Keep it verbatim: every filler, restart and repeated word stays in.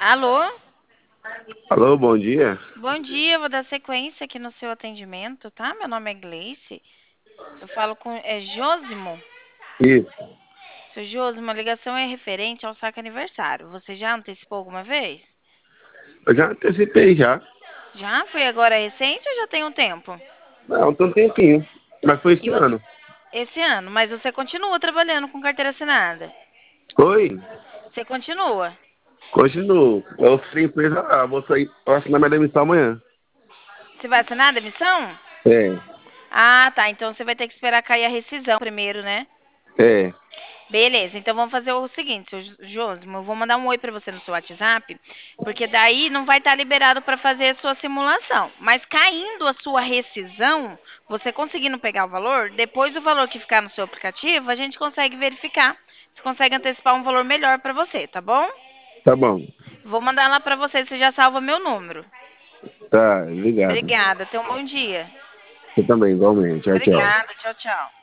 Alô? Alô, bom dia. Bom dia, eu vou dar sequência aqui no seu atendimento, tá? Meu nome é Gleice. Eu falo com é Josimo. Isso. Seu Josimo, a ligação é referente ao saque aniversário. Você já antecipou alguma vez? Eu já antecipei já. Já? Foi agora recente ou já tem um tempo? Não, tem um tempinho. Mas foi E esse você, ano. esse ano, mas você continua trabalhando com carteira assinada? Oi? Você continua? Continuo. Eu fui empresa lá. Vou sair. Vou assinar minha demissão amanhã. Você vai assinar a demissão? É. Ah, tá. Então você vai ter que esperar cair a rescisão primeiro, né? É. Beleza, então vamos fazer o seguinte, seu Josimo, eu vou mandar um oi para você no seu WhatsApp, porque daí não vai estar liberado para fazer a sua simulação. Mas caindo a sua rescisão, você conseguindo pegar o valor, depois do valor que ficar no seu aplicativo, a gente consegue verificar. Você consegue antecipar um valor melhor para você, tá bom? Tá bom. Vou mandar lá para você, você já salva meu número. Tá, obrigado. Obrigada, tenha um bom dia. Você também, igualmente. Tchau, tchau. Obrigada, tchau, tchau.